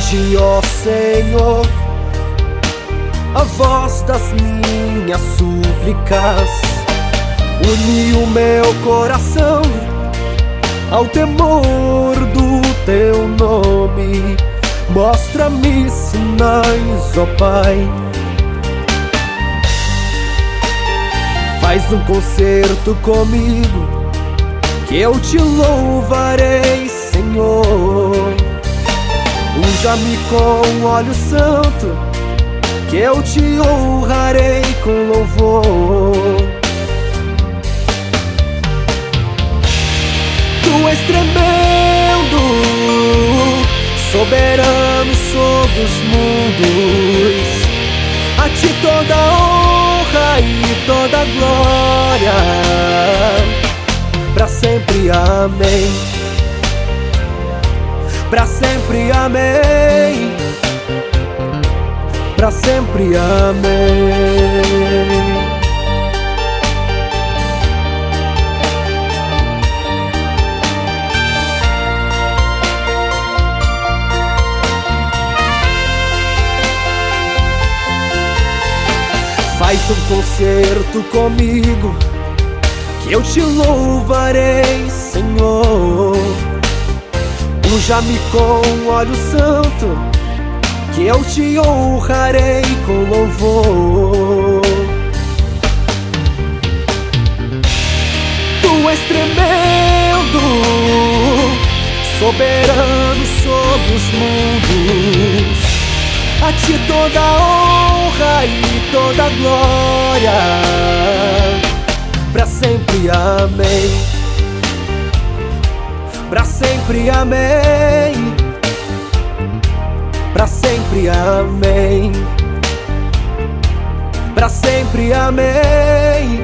Ouve, ó Senhor, a voz das minhas súplicas. Uni o meu coração ao temor do teu nome. Mostra-me sinais, ó Pai. Faz um concerto comigo, que eu te louvarei, Senhor. Unja-me com óleo santo, que eu te honrarei com louvor. Tu és tremendo, soberano sobre os mundos. A ti toda honra e toda glória, pra sempre, amém. Pra sempre, amém. Pra sempre, amém. Faz um concerto comigo, que eu te louvarei, Senhor. Unja-me com óleo santo, que eu te honrarei com louvor. Tu és tremendo, soberano sobre os mundos. A ti toda honra e toda glória, pra sempre, amém. Pra sempre, amém. Pra sempre, amém. Pra sempre, amém.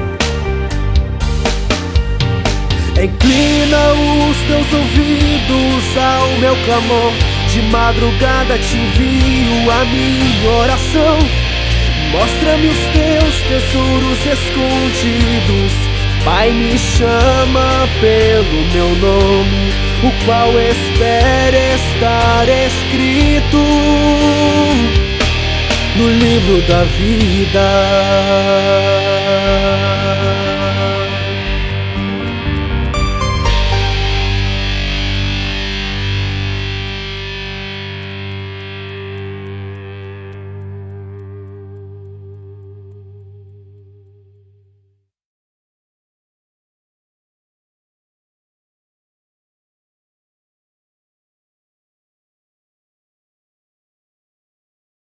Inclina os teus ouvidos ao meu clamor. De madrugada te envio a minha oração. Mostra-me os teus tesouros escondidos. Pai, me chama pelo meu nome, o qual espera estar escrito no livro da vida.